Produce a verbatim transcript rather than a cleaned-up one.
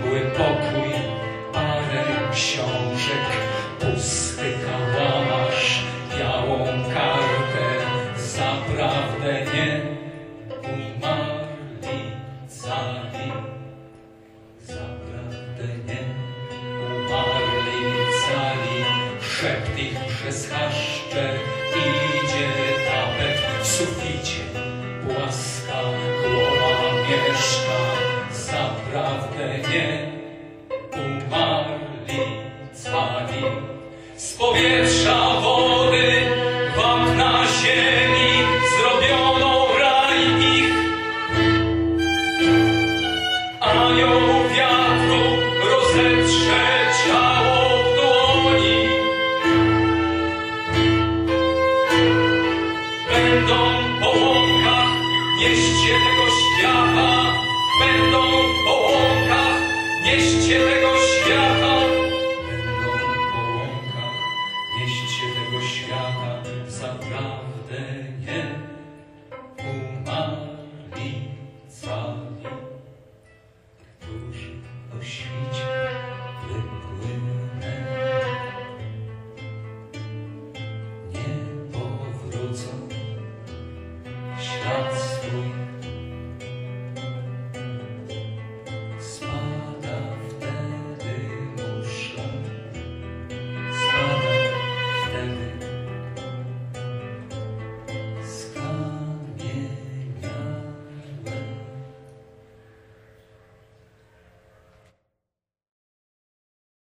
mały pokój, parę książek, pusty kałamarz, białą kartę, zaprawdę nie umarli cali. Zaprawdę nie umarli cali. Szept ich przez chaszcze idzie tapet w suficie, płaska głowa mieszka. Zaprawdę nie umarli cali. Z powietrza wody, wapna ziemi zrobiono raj ich. Anioł wiatru rozetrze ciało w dłoni. Będą po łąkach nieście tego świata, będą po łąkach nieście tego świata, będą po łąkach nieście tego świata. Zaprawdę nie umarli cali, którzy o świcie wypłynęli, nie powrócą. Świat